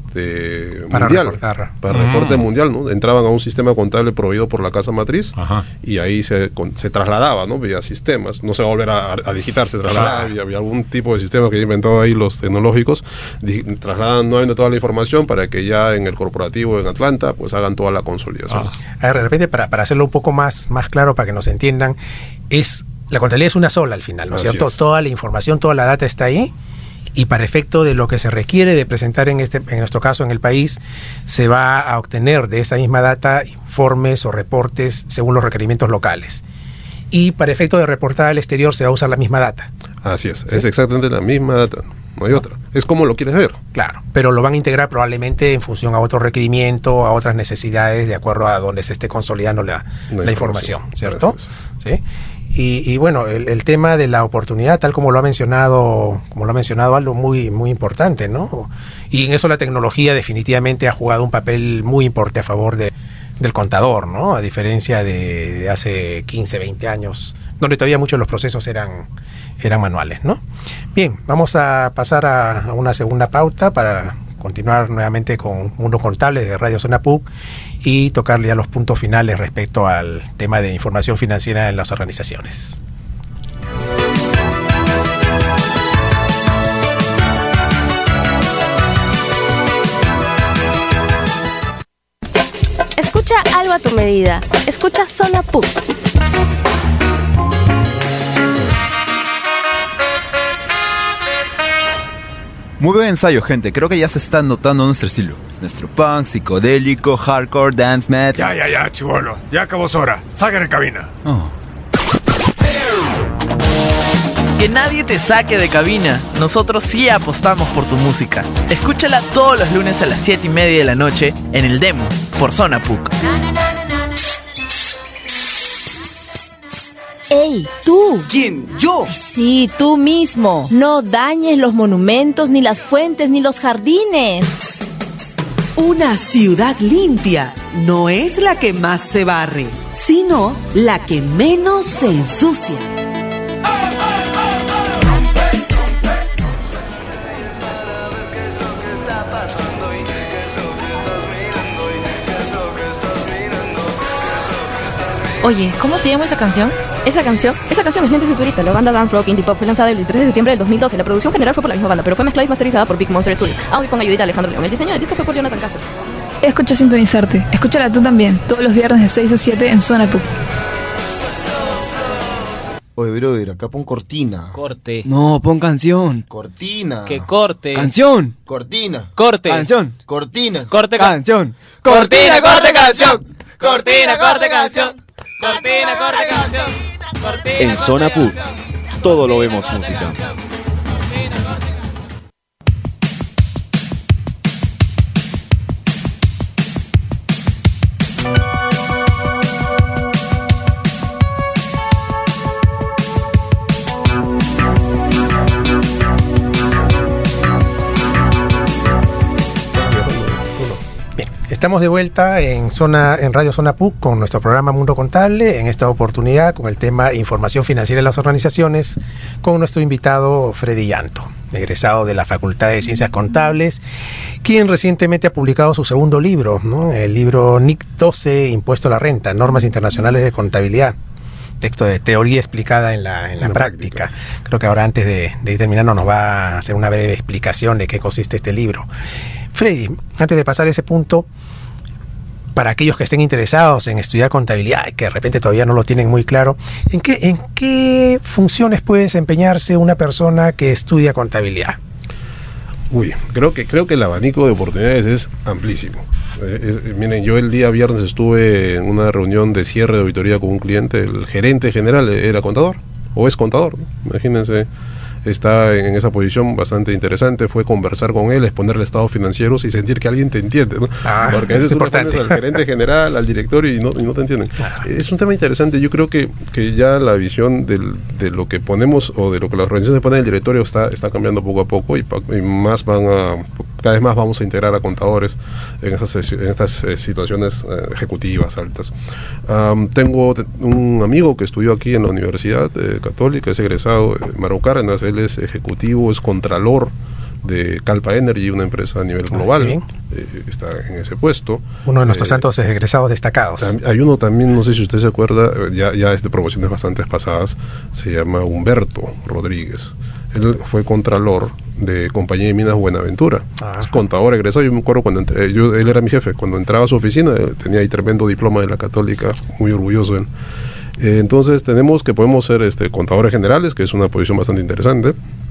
este, para mundial, reportar. para mm. reporte mundial, ¿no? Entraban a un sistema contable proveído por la casa matriz. Ajá. Y ahí se, con, se trasladaba, ¿no? Vía sistemas, no se va a volver a, a digitar, se trasladaba, había, había algún tipo de sistema que había inventado ahí los tecnológicos, di, trasladan nuevamente toda la información para que ya en el corporativo en Atlanta pues hagan toda la consolidación. Ah. A ver, de repente, para, para hacerlo un poco más, más claro, para que nos entiendan, es... La contabilidad es una sola al final, ¿no es cierto? Toda la información, toda la data está ahí y para efecto de lo que se requiere de presentar en, este, en nuestro caso en el país, se va a obtener de esa misma data informes o reportes según los requerimientos locales. Y para efecto de reportar al exterior se va a usar la misma data. Así es, ¿sí? Es exactamente la misma data, no hay otra. Es como lo quieres ver. Claro, pero lo van a integrar probablemente en función a otro requerimiento, a otras necesidades, de acuerdo a donde se esté consolidando la, la, la información, información, ¿cierto? ¿Sí? Y, y bueno, el, el tema de la oportunidad, tal como lo ha mencionado, como lo ha mencionado Aldo, muy, muy importante, ¿no? Y en eso la tecnología definitivamente ha jugado un papel muy importante a favor de, del contador, ¿no? A diferencia de, de hace quince, veinte años, donde todavía muchos de los procesos eran, eran manuales, ¿no? Bien, vamos a pasar a, a una segunda pauta para continuar nuevamente con Mundo Contable de Radio Zona P U C y tocarle ya los puntos finales respecto al tema de información financiera en las organizaciones. Escucha algo a tu medida. Escucha Zona P U C. Muy buen ensayo, gente. Creo que ya se está notando nuestro estilo. Nuestro punk, psicodélico, hardcore, dance metal. Ya, ya, ya, chibolo. Ya acabó su hora. Salgan de cabina. Oh. Que nadie te saque de cabina. Nosotros sí apostamos por tu música. Escúchala todos los lunes a las siete y media de la noche en el Demo, por Zona P U C. ¡Ey, tú! ¿Quién? ¿Yo? Sí, tú mismo. No dañes los monumentos, ni las fuentes, ni los jardines. Una ciudad limpia no es la que más se barre, sino la que menos se ensucia. Oye, ¿cómo se llama esa canción? Esa canción, esa canción es Lentes de Turista. La banda dance rock indie pop fue lanzada el tres de septiembre del dos mil doce. La producción general fue por la misma banda, pero fue mezclada y masterizada por Big Monster Studios. Audio con ayudita de Alejandro León. El diseño del disco fue por Jonathan Castro. Escucha Sintonizarte. Escúchala tú también, todos los viernes de seis a siete en Zona P U C. Oye, brother, acá pon cortina. Corte. No, pon canción. Cortina. Que corte. Canción. Cortina. Corte. Canción. Cortina. Corte. Canción. Cortina, corte, canción. Cortina, corte, canción. Cortina, corte, canción. Cortina, en Zona P U C, todo lo vemos música. Estamos de vuelta en zona en Radio Zona P U C con nuestro programa Mundo Contable, en esta oportunidad con el tema Información Financiera en las Organizaciones, con nuestro invitado Freddy Llanto, egresado de la Facultad de Ciencias Contables, quien recientemente ha publicado su segundo libro, ¿no? El libro N I C doce, Impuesto a la Renta, Normas Internacionales de Contabilidad. Texto de teoría explicada en la, en la, la práctica. práctica. Creo que ahora antes de, de ir terminando nos va a hacer una breve explicación de qué consiste este libro. Freddy, antes de pasar a ese punto, para aquellos que estén interesados en estudiar contabilidad y que de repente todavía no lo tienen muy claro, ¿en qué, en qué funciones puede desempeñarse una persona que estudia contabilidad? Uy, creo que creo que el abanico de oportunidades es amplísimo. Es, es, miren, yo el día viernes estuve en una reunión de cierre de auditoría con un cliente. El gerente general era contador, o es contador, ¿no? Imagínense, está en esa posición bastante interesante. Fue conversar con él, exponerle estados financieros y sentir que alguien te entiende, ¿no? Ah, porque es es importante. Al gerente general, al directorio y no, y no te entienden. Ah. Es un tema interesante. Yo creo que, que ya la visión del, de lo que ponemos o de lo que las organizaciones ponen en el directorio está, está cambiando poco a poco y, y más van a, cada vez más vamos a integrar a contadores en estas, en estas eh, situaciones eh, ejecutivas altas. Um, tengo un amigo que estudió aquí en la Universidad eh, Católica, es egresado, eh, Maru Cárdenas. Él es ejecutivo, es contralor de Calpa Energy, una empresa a nivel global. Ah, eh, está en ese puesto. Uno de nuestros eh, tantos egresados destacados. Hay uno también, no sé si usted se acuerda, ya, ya es de promociones bastante pasadas, se llama Humberto Rodríguez. Él fue contralor de Compañía de Minas Buenaventura. Ajá. Es contador egresado. Yo me acuerdo cuando entré, yo, él era mi jefe. Cuando entraba a su oficina, tenía ahí tremendo diploma de la Católica, muy orgulloso él. Eh, entonces tenemos que podemos ser este, contadores generales, que es una posición bastante interesante.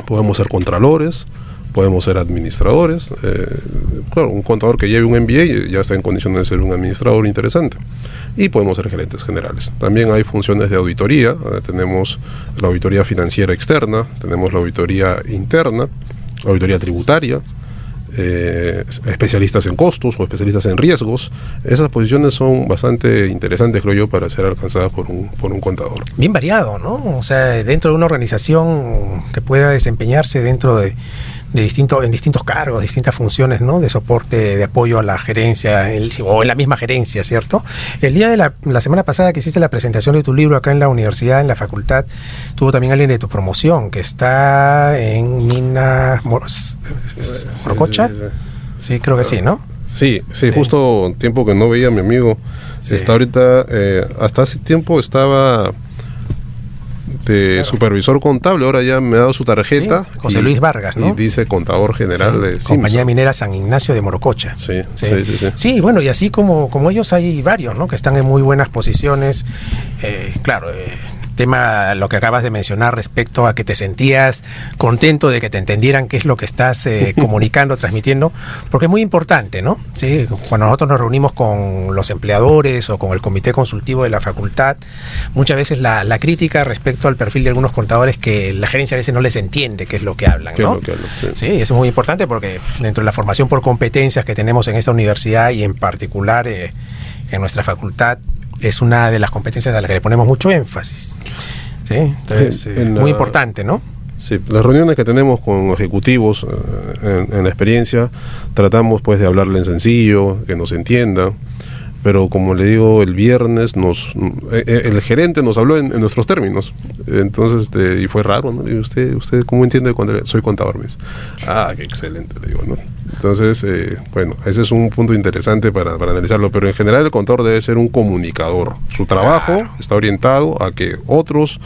podemos ser contralores, podemos ser administradores. Eh, claro, un contador que lleve un M B A ya está en condiciones de ser un administrador interesante. Y podemos ser gerentes generales. También hay funciones de auditoría. Eh, tenemos la auditoría financiera externa, tenemos la auditoría interna, la auditoría tributaria, eh, especialistas en costos o especialistas en riesgos. Esas posiciones son bastante interesantes, creo yo, para ser alcanzadas por un, por un contador. Bien variado, ¿no? O sea, dentro de una organización que pueda desempeñarse dentro de, de distintos, en distintos cargos, distintas funciones, ¿no? De soporte, de apoyo a la gerencia, el, o en la misma gerencia, ¿cierto? El día de la, la semana pasada que hiciste la presentación de tu libro acá en la universidad, en la facultad, tuvo también alguien de tu promoción, que está en Minas Mor Morococha. Sí, sí, sí. Sí, creo que sí, ¿no? Sí, sí, sí, justo tiempo que no veía a mi amigo. Sí. Está ahorita, eh, hasta hace tiempo estaba de claro. supervisor contable, ahora ya me ha dado su tarjeta. Sí, José y, Luis Vargas, ¿no? Y dice contador general sí, de Simpson. Compañía Minera San Ignacio de Morococha. Sí, sí, sí. Sí, sí. sí bueno, y así como, como ellos hay varios, ¿no? Que están en muy buenas posiciones. Eh, claro, eh, tema, lo que acabas de mencionar respecto a que te sentías contento de que te entendieran qué es lo que estás eh, comunicando, transmitiendo, porque es muy importante, ¿no? Sí, cuando nosotros nos reunimos con los empleadores o con el comité consultivo de la facultad, muchas veces la, la crítica respecto al perfil de algunos contadores que la gerencia a veces no les entiende qué es lo que hablan, ¿no? Lo que hablan, sí. Sí, eso es muy importante porque dentro de la formación por competencias que tenemos en esta universidad y en particular eh, en nuestra facultad, es una de las competencias a las que le ponemos mucho énfasis. ¿Sí? Entonces, eh, la, muy importante, ¿no? Sí, las reuniones que tenemos con ejecutivos eh, en, en la experiencia, tratamos pues de hablarle en sencillo, que nos entienda, pero como le digo, el viernes nos eh, el gerente nos habló en, en nuestros términos, entonces este, y fue raro, ¿no? Y usted, usted ¿cómo entiende cuando soy contador? Me dice, ah, qué excelente, le digo, ¿no? Entonces, eh, bueno, ese es un punto interesante para, para analizarlo, pero en general el contador debe ser un comunicador. Su trabajo claro. está orientado a que otros,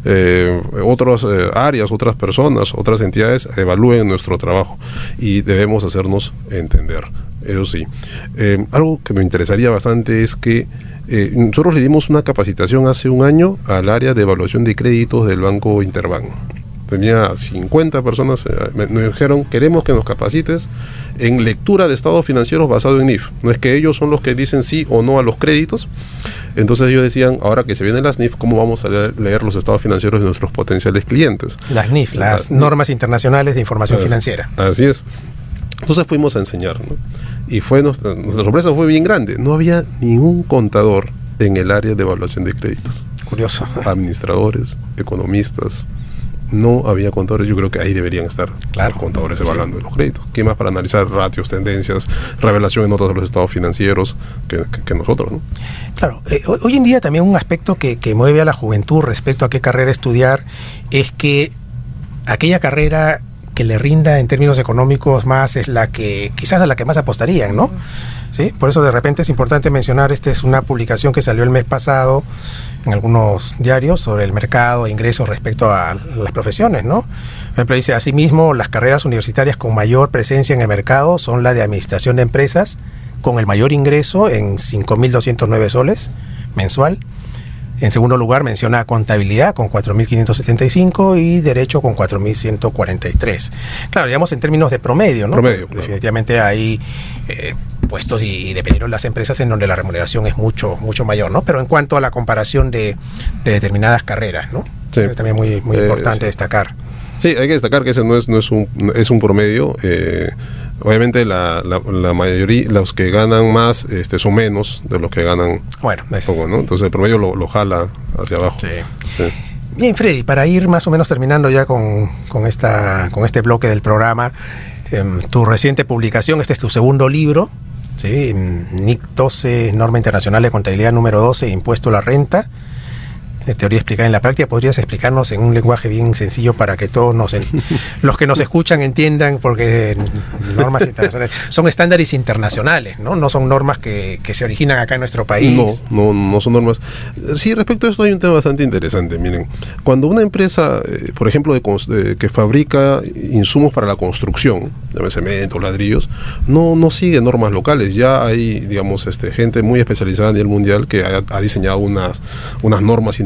eh, otras eh, áreas, otras personas, otras entidades evalúen nuestro trabajo y debemos hacernos entender. Eso sí. Eh, algo que me interesaría bastante es que eh, nosotros le dimos una capacitación hace un año al área de evaluación de créditos del Banco Interbank. Tenía cincuenta personas, eh, me, me dijeron, queremos que nos capacites en lectura de estados financieros basado en N I F. No es que ellos son los que dicen sí o no a los créditos. Entonces ellos decían, ahora que se vienen las N I F, ¿cómo vamos a leer, leer los estados financieros de nuestros potenciales clientes? Las N I F, las, las normas internacionales de información as, financiera. Así es. Entonces fuimos a enseñar, ¿no? Y fue nuestra, nuestra sorpresa fue bien grande. No había ningún contador en el área de evaluación de créditos. Curioso. Administradores, economistas. No había contadores, yo creo que ahí deberían estar claro, los contadores sí. evaluando los créditos. ¿Qué más para analizar ratios, tendencias, revelación en notas de los estados financieros que, que, que nosotros, ¿no? Claro, eh, hoy en día también un aspecto que, que mueve a la juventud respecto a qué carrera estudiar es que aquella carrera que le rinda en términos económicos más es la que quizás a la que más apostarían, ¿no? ¿Sí? Por eso de repente es importante mencionar, esta es una publicación que salió el mes pasado en algunos diarios sobre el mercado e ingresos respecto a las profesiones, ¿no? Por ejemplo, dice, asimismo, las carreras universitarias con mayor presencia en el mercado son la de administración de empresas, con el mayor ingreso en cinco mil doscientos nueve soles mensual. En segundo lugar menciona contabilidad con cuatro mil quinientos setenta y cinco y derecho con cuatro mil ciento cuarenta y tres. Claro, digamos en términos de promedio, ¿no? Promedio, definitivamente claro. hay eh, puestos y, y dependiendo de las empresas en donde la remuneración es mucho mucho mayor, ¿no? Pero en cuanto a la comparación de, de determinadas carreras, ¿no? Sí. Es también muy muy eh, importante sí. destacar. Sí, hay que destacar que ese no es no es un es un promedio. Eh, obviamente la, la, la mayoría, los que ganan más este, son menos de los que ganan bueno, es... poco, ¿no? Entonces el promedio lo, lo jala hacia abajo. Sí. Sí. Bien, Freddy, para ir más o menos terminando ya con, con, esta, con este bloque del programa, eh, tu reciente publicación, este es tu segundo libro, ¿sí? N I C doce, Norma Internacional de Contabilidad número doce, Impuesto a la Renta. Teoría explicada en la práctica, ¿podrías explicarnos en un lenguaje bien sencillo para que todos nos en, los que nos escuchan entiendan? Porque normas internacionales son estándares internacionales, ¿no? No son normas que, que se originan acá en nuestro país. No, no, no son normas. Sí, respecto a esto hay un tema bastante interesante. Miren, cuando una empresa, eh, por ejemplo, de, de, que fabrica insumos para la construcción, de cemento, ladrillos, no, no sigue normas locales. Ya hay, digamos, este, gente muy especializada a nivel mundial que ha, ha diseñado unas, unas normas internacionales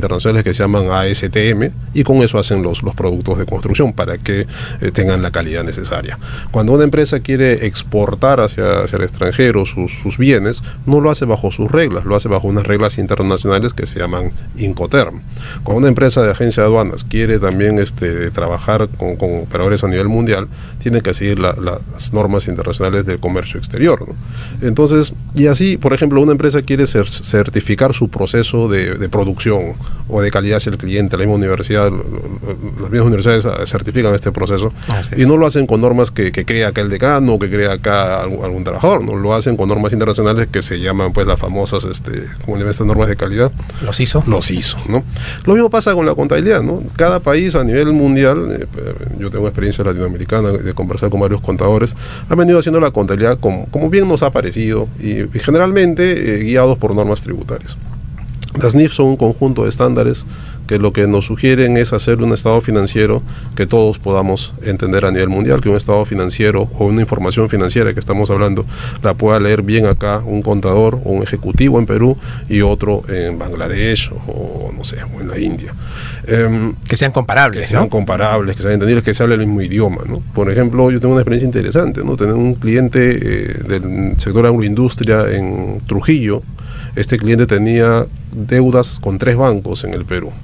internacionales que se llaman A S T M, y con eso hacen los, los productos de construcción para que eh, tengan la calidad necesaria. Cuando una empresa quiere exportar hacia, hacia el extranjero sus, sus bienes, no lo hace bajo sus reglas, lo hace bajo unas reglas internacionales que se llaman Incoterm. Cuando una empresa de agencia de aduanas quiere también este, trabajar con, con operadores a nivel mundial, tiene que seguir la, las normas internacionales del comercio exterior, ¿no? Entonces, y así, por ejemplo, una empresa quiere ser, certificar su proceso de, de producción o de calidad hacia el cliente. La misma universidad, las mismas universidades certifican este proceso y no lo hacen con normas que, que crea acá el decano o que crea acá algún, algún trabajador, no lo hacen con normas internacionales que se llaman pues las famosas, este, como le llaman estas normas de calidad, los I S O. Los I S O, ¿no? Lo mismo pasa con la contabilidad, ¿no? Cada país a nivel mundial, eh, yo tengo experiencia latinoamericana de conversar con varios contadores, han venido haciendo la contabilidad como, como bien nos ha parecido y, y generalmente eh, guiados por normas tributarias. Las N I F son un conjunto de estándares que lo que nos sugieren es hacer un estado financiero que todos podamos entender a nivel mundial, que un estado financiero o una información financiera que estamos hablando la pueda leer bien acá un contador o un ejecutivo en Perú y otro en Bangladesh o no sé, o en la India. Eh, que sean comparables, que sean ¿no? comparables, que sean entendibles, que se hable el mismo idioma, ¿no? Por ejemplo, yo tengo una experiencia interesante, ¿no? Tener un cliente eh, del sector agroindustria en Trujillo. Este cliente tenía deudas con tres bancos en el Perú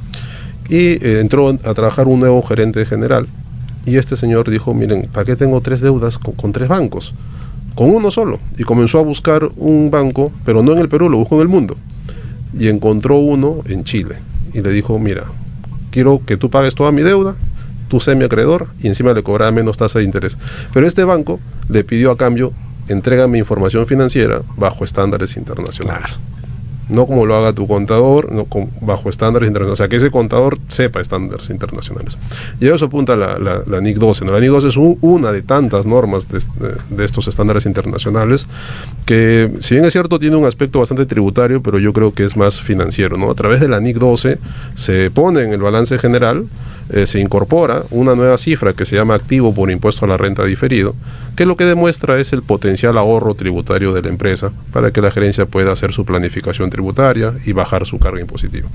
y eh, entró a trabajar un nuevo gerente general y este señor dijo, miren, ¿para qué tengo tres deudas con, con tres bancos? Con uno solo. Y comenzó a buscar un banco, pero no en el Perú, lo buscó en el mundo y encontró uno en Chile y le dijo, mira, quiero que tú pagues toda mi deuda, tú sé mi acreedor y encima le cobraba menos tasa de interés, pero este banco le pidió a cambio, entrégame información financiera bajo estándares internacionales. Claro. No como lo haga tu contador, no con, bajo estándares internacionales. O sea, que ese contador sepa estándares internacionales. Y a eso apunta la, la, la N I C doce, ¿no? La N I C doce es un, una de tantas normas de, de, de estos estándares internacionales que, si bien es cierto, tiene un aspecto bastante tributario, pero yo creo que es más financiero, ¿no? A través de la N I C doce se pone en el balance general, eh, se incorpora una nueva cifra que se llama activo por impuesto a la renta diferido, que lo que demuestra es el potencial ahorro tributario de la empresa para que la gerencia pueda hacer su planificación tributaria y bajar su carga impositiva.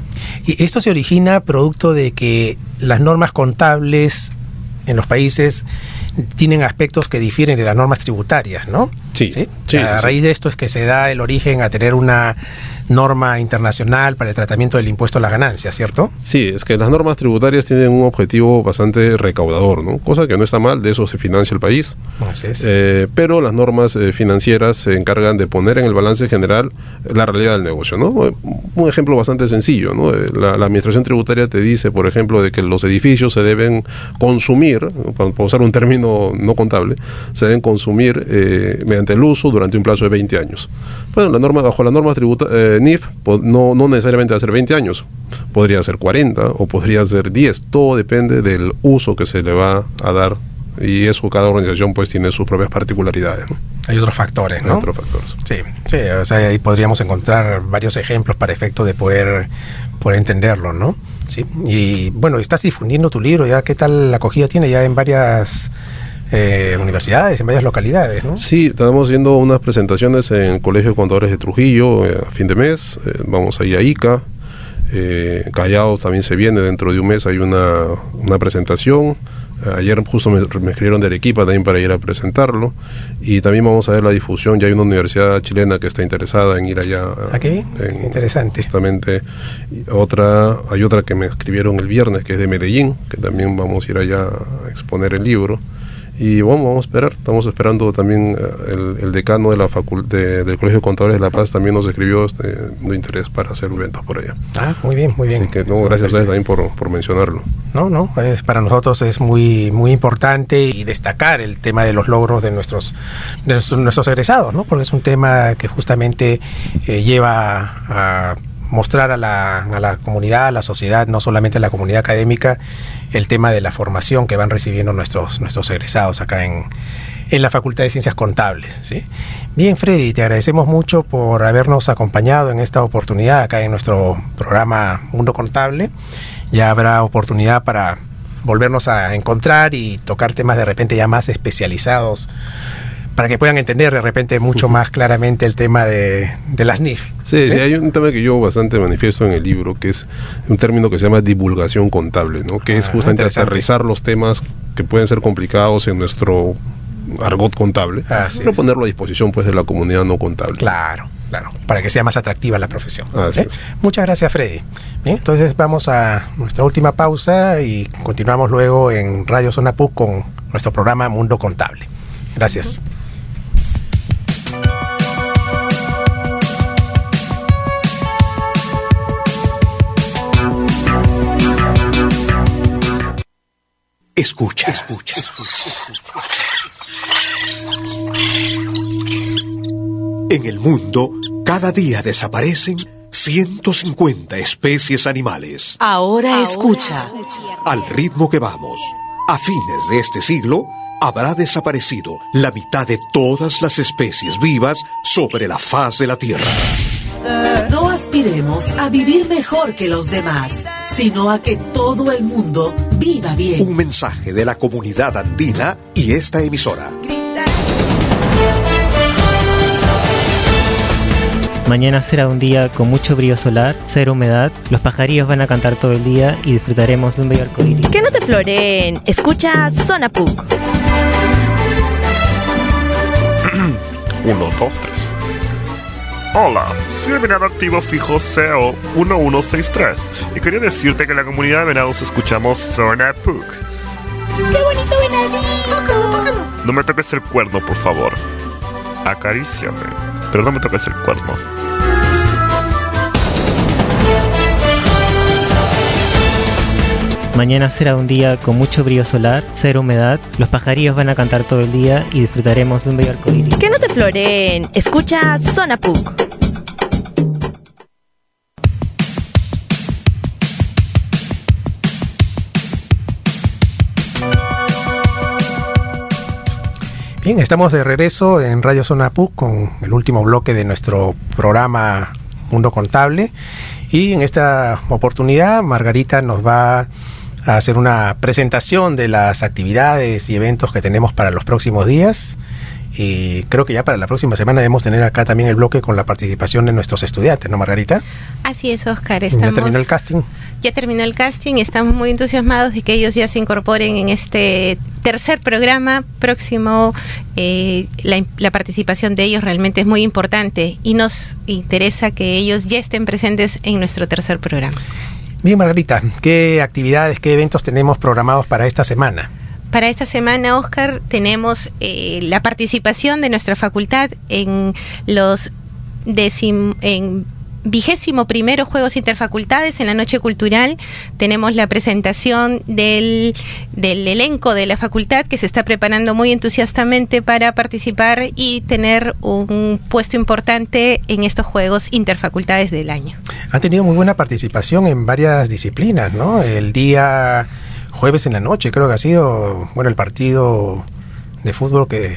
Y esto se origina producto de que las normas contables en los países tienen aspectos que difieren de las normas tributarias, ¿no? Sí. ¿Sí? sí a sí, raíz sí. de esto es que se da el origen a tener una norma internacional para el tratamiento del impuesto a la ganancia, ¿cierto? Sí, es que las normas tributarias tienen un objetivo bastante recaudador, ¿no? Cosa que no está mal, de eso se financia el país. Así es. Eh, pero las normas eh, financieras se encargan de poner en el balance general la realidad del negocio, ¿no? Un ejemplo bastante sencillo, ¿no? La, la administración tributaria te dice, por ejemplo, de que los edificios se deben consumir, ¿no? para, para usar un término no contable, se deben consumir eh, mediante el uso durante un plazo de veinte años. Bueno, la norma, bajo la norma tributa, eh, N I F no, no necesariamente va a ser veinte años, podría ser cuarenta o podría ser diez, todo depende del uso que se le va a dar y eso cada organización pues tiene sus propias particularidades, ¿no? Hay otros factores, ¿no? Hay otros factores. Sí, sí, o sea, ahí podríamos encontrar varios ejemplos para efecto de poder, poder entenderlo, ¿no? Sí. Y bueno, estás difundiendo tu libro, ya, ¿qué tal la acogida tiene ya en varias Eh, universidades, en varias localidades, ¿no? Sí, estamos haciendo unas presentaciones en el Colegio de Contadores de Trujillo eh, a fin de mes, eh, vamos ahí a Ica, eh, Callao también se viene, dentro de un mes hay una, una presentación, eh, ayer justo me, me escribieron de Arequipa también para ir a presentarlo, y también vamos a ver la difusión, ya hay una universidad chilena que está interesada en ir allá. ¿Ah, qué bien? En, Interesante. Justamente, otra, hay otra que me escribieron el viernes, que es de Medellín, que también vamos a ir allá a exponer el libro. Y bueno, vamos a esperar, estamos esperando también uh, el, el decano de la facul de, del Colegio de Contadores de La Paz también nos escribió este, de interés para hacer eventos por allá. Ah, muy bien, muy bien. Así que no, gracias a ustedes también por, por mencionarlo. No, no, es, para nosotros es muy muy importante y destacar el tema de los logros de nuestros de nuestros, nuestros egresados, ¿no? Porque es un tema que justamente eh, lleva a mostrar a la, a la comunidad, a la sociedad, no solamente a la comunidad académica, el tema de la formación que van recibiendo nuestros nuestros egresados acá en, en la Facultad de Ciencias Contables, ¿sí? Bien, Freddy, te agradecemos mucho por habernos acompañado en esta oportunidad acá en nuestro programa Mundo Contable. Ya habrá oportunidad para volvernos a encontrar y tocar temas de repente ya más especializados para que puedan entender de repente mucho uh-huh. más claramente el tema de, de las N I F. Sí, sí, sí, hay un tema que yo bastante manifiesto en el libro, que es un término que se llama divulgación contable, ¿no? Que ah, es justamente aterrizar los temas que pueden ser complicados en nuestro argot contable, pero ponerlo a disposición pues de la comunidad no contable. Claro, claro, para que sea más atractiva la profesión. Así ¿eh? es. Muchas gracias, Freddy. Bien, entonces vamos a nuestra última pausa y continuamos luego en Radio Zona P U C con nuestro programa Mundo Contable. Gracias. Escucha, escucha, escucha. En el mundo, cada día desaparecen ciento cincuenta especies animales. Ahora escucha. Al ritmo que vamos, a fines de este siglo, habrá desaparecido la mitad de todas las especies vivas sobre la faz de la Tierra. No aspiremos a vivir mejor que los demás, sino a que todo el mundo viva bien. Un mensaje de la comunidad andina y esta emisora. Mañana será un día con mucho brillo solar, cero humedad, los pajarillos van a cantar todo el día y disfrutaremos de un bello arcoíris. Que no te floreen, escucha Zona P U C. Uno, dos, tres. Hola, soy el venado activo fijo C E O uno uno seis tres y quería decirte que en la comunidad de venados escuchamos Zona P U C. ¡Qué bonito venadito! Tócalo, tócalo. No me toques el cuerno, por favor. Acaríciame, pero no me toques el cuerno. Mañana será un día con mucho brillo solar, cero humedad, los pajarillos van a cantar todo el día y disfrutaremos de un bello arcoíris. Que no te floreen, escucha Zona P U C. Bien, estamos de regreso en Radio Zona P U C con el último bloque de nuestro programa Mundo Contable, y en esta oportunidad Margarita nos va a hacer una presentación de las actividades y eventos que tenemos para los próximos días, y creo que ya para la próxima semana debemos tener acá también el bloque con la participación de nuestros estudiantes, ¿no, Margarita? Así es, Oscar. Estamos, ¿Ya terminó el casting? Ya terminó el casting y estamos muy entusiasmados de que ellos ya se incorporen en este tercer programa próximo. Eh, la, la participación de ellos realmente es muy importante y nos interesa que ellos ya estén presentes en nuestro tercer programa. Bien, Margarita, ¿qué actividades, qué eventos tenemos programados para esta semana? Para esta semana, Oscar, tenemos eh, la participación de nuestra facultad en los decim, en vigésimo primero Juegos Interfacultades en la Noche Cultural. Tenemos la presentación del, del elenco de la facultad que se está preparando muy entusiastamente para participar y tener un puesto importante en estos Juegos Interfacultades del año. Han tenido muy buena participación en varias disciplinas, ¿no? El día jueves en la noche creo que ha sido, bueno, el partido de fútbol que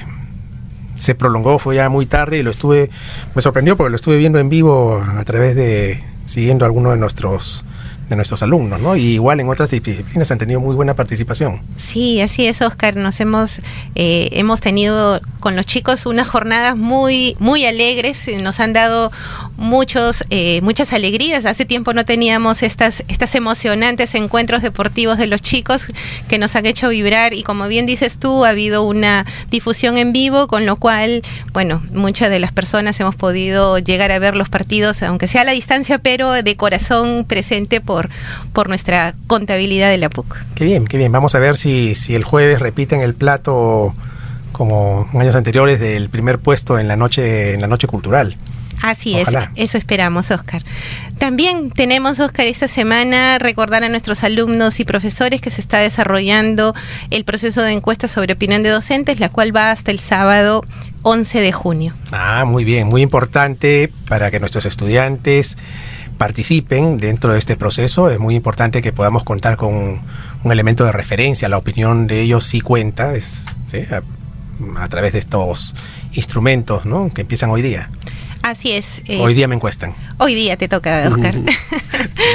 se prolongó, fue ya muy tarde y lo estuve, me sorprendió porque lo estuve viendo en vivo a través de, siguiendo a algunos de nuestros de nuestros alumnos, ¿no? Y igual en otras disciplinas han tenido muy buena participación. Sí, así es, Oscar. Nos hemos eh, hemos tenido con los chicos unas jornadas muy muy alegres. Nos han dado muchos eh, muchas alegrías. Hace tiempo no teníamos estas estas emocionantes encuentros deportivos de los chicos que nos han hecho vibrar, y como bien dices tú, ha habido una difusión en vivo, con lo cual, bueno, muchas de las personas hemos podido llegar a ver los partidos, aunque sea a la distancia, pero de corazón presente por Por, por nuestra contabilidad de la P U C. Qué bien, qué bien. Vamos a ver si, si el jueves repiten el plato como en años anteriores del primer puesto en la noche, en la noche cultural. Así Ojalá. es, eso esperamos, Oscar. También tenemos, Oscar, esta semana recordar a nuestros alumnos y profesores que se está desarrollando el proceso de encuesta sobre opinión de docentes, la cual va hasta el sábado once de junio. Ah, muy bien, muy importante para que nuestros estudiantes participen dentro de este proceso. Es muy importante que podamos contar con un elemento de referencia. La opinión de ellos sí cuenta, es, ¿sí? a, a través de estos instrumentos, ¿no?, que empiezan hoy día. Así es. Eh, hoy día me encuestan. Hoy día te toca, Oscar. Uh, muy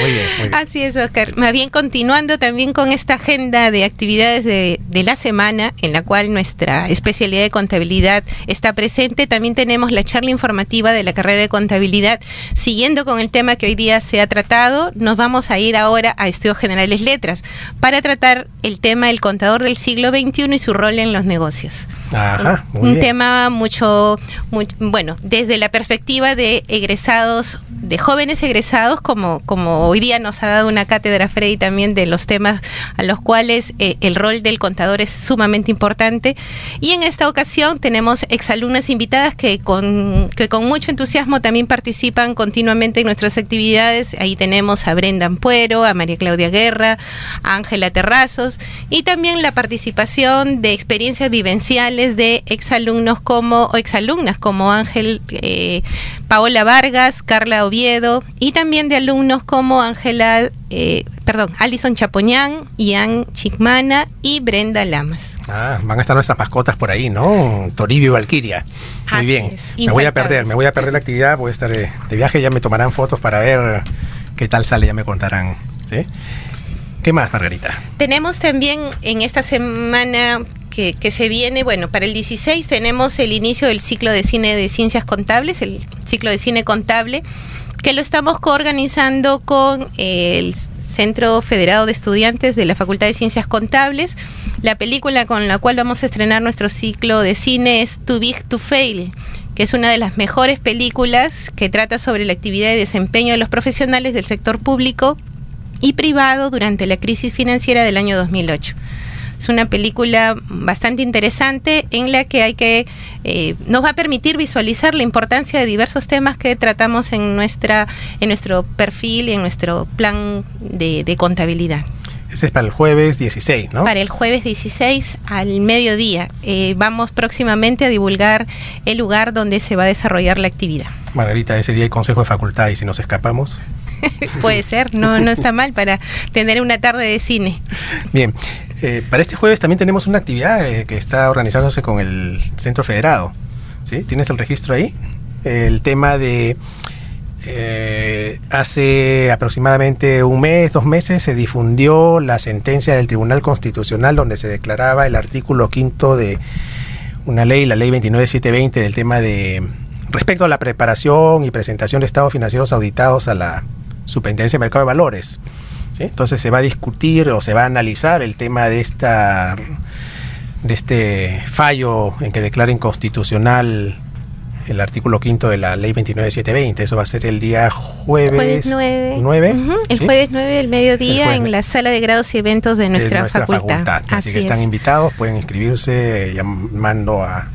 Muy bien, muy bien. Así es, Oscar. Más bien continuando también con esta agenda de actividades de, de la semana, en la cual nuestra especialidad de contabilidad está presente, también tenemos la charla informativa de la carrera de contabilidad. Siguiendo con el tema que hoy día se ha tratado, nos vamos a ir ahora a Estudios Generales Letras para tratar el tema del contador del siglo veintiuno y su rol en los negocios. Ajá, muy un bien. tema mucho, mucho, bueno, desde la perspectiva de egresados, de jóvenes egresados, como, como hoy día nos ha dado una cátedra Freddy también de los temas a los cuales eh, el rol del contador es sumamente importante. Y en esta ocasión tenemos exalumnas invitadas que con, que con mucho entusiasmo también participan continuamente en nuestras actividades. Ahí tenemos a Brenda Ampuero, a María Claudia Guerra, a Ángela Terrazos, y también la participación de experiencias vivenciales de exalumnos como, o exalumnas como Ángel, eh, Paola Vargas, Carla Oviedo, y también de alumnos como Ángela, eh, perdón, Alison Chapoñán, Ian Chicmana y Brenda Lamas. Ah, van a estar nuestras mascotas por ahí, ¿no? Toribio y Valquiria. Muy Así bien. es, Me voy a infaltables. perder, me voy a perder la actividad, voy a estar eh, de viaje, ya me tomarán fotos para ver qué tal sale, ya me contarán, ¿sí? ¿Qué más, Margarita? Tenemos también en esta semana que, que se viene, bueno, para el dieciséis tenemos el inicio del ciclo de cine de ciencias contables, el ciclo de cine contable, que lo estamos coorganizando con el Centro Federado de Estudiantes de la Facultad de Ciencias Contables. La película con la cual vamos a estrenar nuestro ciclo de cine es Too Big to Fail, que es una de las mejores películas que trata sobre la actividad y desempeño de los profesionales del sector público y privado durante la crisis financiera del año dos mil ocho. Es una película bastante interesante en la que hay que eh, nos va a permitir visualizar la importancia de diversos temas que tratamos en nuestra en nuestro perfil y en nuestro plan de, de contabilidad. Ese es para el jueves dieciséis, ¿no? Para el jueves dieciséis al mediodía. Eh, vamos próximamente a divulgar el lugar donde se va a desarrollar la actividad. Margarita, ese día hay consejo de facultad y si nos escapamos. Puede ser, no, no está mal para tener una tarde de cine. Bien, eh, para este jueves también tenemos una actividad eh, que está organizándose con el Centro Federado, ¿sí? ¿Tienes el registro ahí? El tema de eh, hace aproximadamente un mes, dos meses se difundió la sentencia del Tribunal Constitucional donde se declaraba el artículo quinto de una ley, la ley veintinueve mil setecientos veinte, del tema de respecto a la preparación y presentación de estados financieros auditados a la Superintendencia de Mercado de Valores, ¿sí? Entonces se va a discutir o se va a analizar el tema de esta de este fallo en que declara inconstitucional el artículo quinto de la ley veintinueve mil setecientos veinte. Eso va a ser el día jueves, Jueves nueve. nueve, Ujú, el ¿sí? jueves nueve del mediodía El jueves en la sala de grados y eventos de nuestra, de nuestra facultad. facultad. Así, Así que están es. invitados, pueden inscribirse llamando a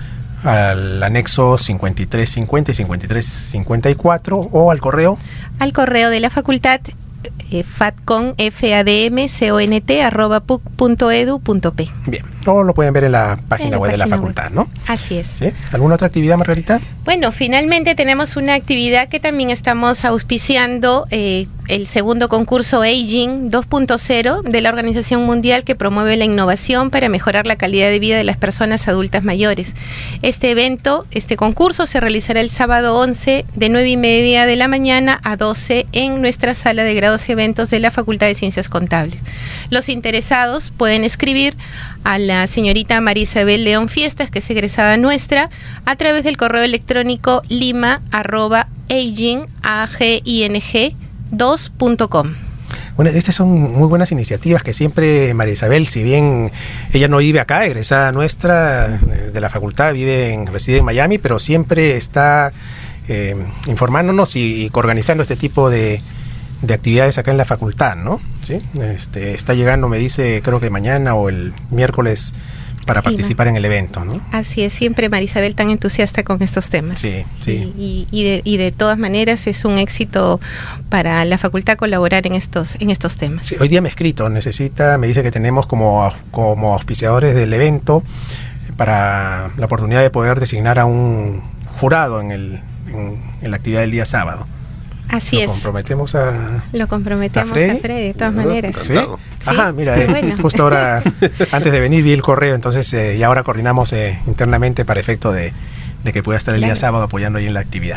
al anexo cincuenta y tres cincuenta y cincuenta y tres cincuenta y cuatro o al correo Al correo de la facultad eh, fatcon fadmcont arroba puc punto edu punto p. Bien, o lo pueden ver en la página En la web de la página facultad, web. ¿no? Así es. ¿Sí? ¿Alguna otra actividad, Margarita? Bueno, finalmente tenemos una actividad que también estamos auspiciando, eh, el segundo concurso Aging dos punto cero de la Organización Mundial, que promueve la innovación para mejorar la calidad de vida de las personas adultas mayores. Este evento, este concurso se realizará el sábado once de nueve y media de la mañana a doce en nuestra sala de grados y eventos de la Facultad de Ciencias Contables. Los interesados pueden escribir a la señorita María Isabel León Fiestas, que es egresada nuestra, a través del correo electrónico lima arroba aging dos punto com. Bueno, estas son muy buenas iniciativas que siempre María Isabel, si bien ella no vive acá, egresada nuestra de la facultad, vive en, reside en Miami, pero siempre está eh, informándonos y, y organizando este tipo de, de actividades acá en la facultad, ¿no? ¿Sí? Este, está llegando, me dice, creo que mañana o el miércoles para participar en el evento, ¿no? Así es, siempre María Isabel tan entusiasta con estos temas. Sí, sí. Y, y, y, de, y de todas maneras es un éxito para la facultad colaborar en estos en estos temas. Sí, hoy día me ha escrito, necesita, me dice que tenemos como, como auspiciadores del evento para la oportunidad de poder designar a un jurado en, el, en, en la actividad del día sábado. Así Lo es. comprometemos a... Lo comprometemos a Freddy, a Freddy de todas maneras. ¿Sí? Ajá, mira, eh, bueno. justo ahora, antes de venir vi el correo, entonces, eh, y ahora coordinamos eh, internamente para efecto de, de que pueda estar el Claro. día sábado apoyando ahí en la actividad.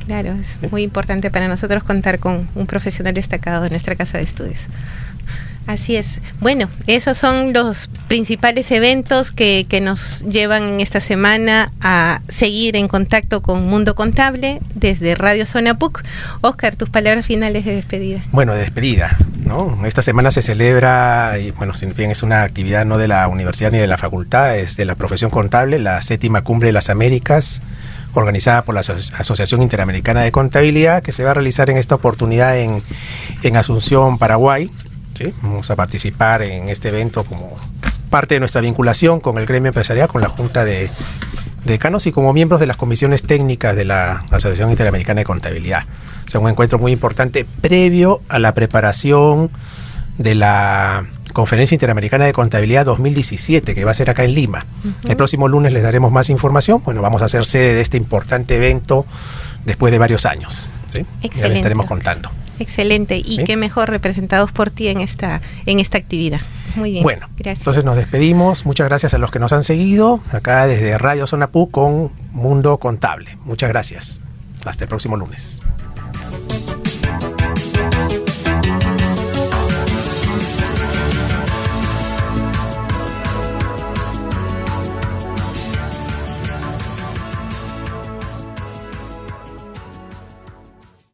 Claro, es ¿sí? muy importante para nosotros contar con un profesional destacado en nuestra casa de estudios. Así es. Bueno, esos son los principales eventos que, que nos llevan en esta semana a seguir en contacto con Mundo Contable desde Radio Zona P U C. Oscar, tus palabras finales de despedida. Bueno, de despedida, ¿no? Esta semana se celebra, y bueno, si bien es una actividad no de la universidad ni de la facultad, es de la profesión contable, la séptima Cumbre de las Américas, organizada por la Aso- Asociación Interamericana de Contabilidad, que se va a realizar en esta oportunidad en, en Asunción, Paraguay. ¿Sí? Vamos a participar en este evento como parte de nuestra vinculación con el gremio empresarial, con la Junta de, de Decanos y como miembros de las comisiones técnicas de la Asociación Interamericana de Contabilidad. O sea, un encuentro muy importante previo a la preparación de la Conferencia Interamericana de Contabilidad dos mil diecisiete, que va a ser acá en Lima. Uh-huh. El próximo lunes les daremos más información. Bueno, vamos a hacer sede de este importante evento después de varios años. ¿Sí? Excelente. Ya les estaremos contando. Excelente, y ¿sí? qué mejor representados por ti en esta en esta actividad. Muy bien. Bueno, gracias. Entonces nos despedimos. Muchas gracias a los que nos han seguido acá desde Radio Zona P U C con Mundo Contable. Muchas gracias. Hasta el próximo lunes.